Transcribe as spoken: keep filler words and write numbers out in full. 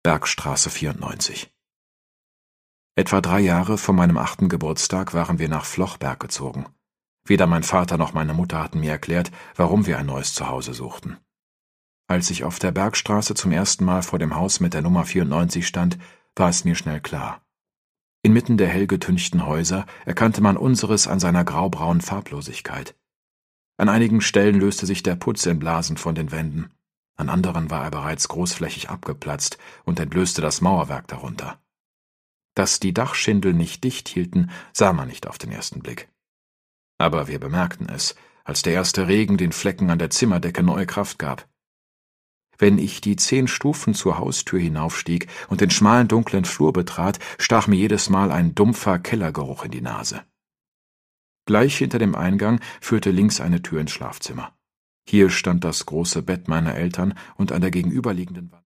Bergstraße vierundneunzig. Etwa drei Jahre vor meinem achten Geburtstag waren wir nach Flochberg gezogen. Weder mein Vater noch meine Mutter hatten mir erklärt, warum wir ein neues Zuhause suchten. Als ich auf der Bergstraße zum ersten Mal vor dem Haus mit der Nummer vierundneunzig stand, war es mir schnell klar. Inmitten der hell getünchten Häuser erkannte man unseres an seiner graubraunen Farblosigkeit. An einigen Stellen löste sich der Putz in Blasen von den Wänden, an anderen war er bereits großflächig abgeplatzt und entblößte das Mauerwerk darunter. Dass die Dachschindel nicht dicht hielten, sah man nicht auf den ersten Blick. Aber wir bemerkten es, als der erste Regen den Flecken an der Zimmerdecke neue Kraft gab. Wenn ich die zehn Stufen zur Haustür hinaufstieg und den schmalen dunklen Flur betrat, stach mir jedes Mal ein dumpfer Kellergeruch in die Nase. Gleich hinter dem Eingang führte links eine Tür ins Schlafzimmer. Hier stand das große Bett meiner Eltern und an der gegenüberliegenden Wand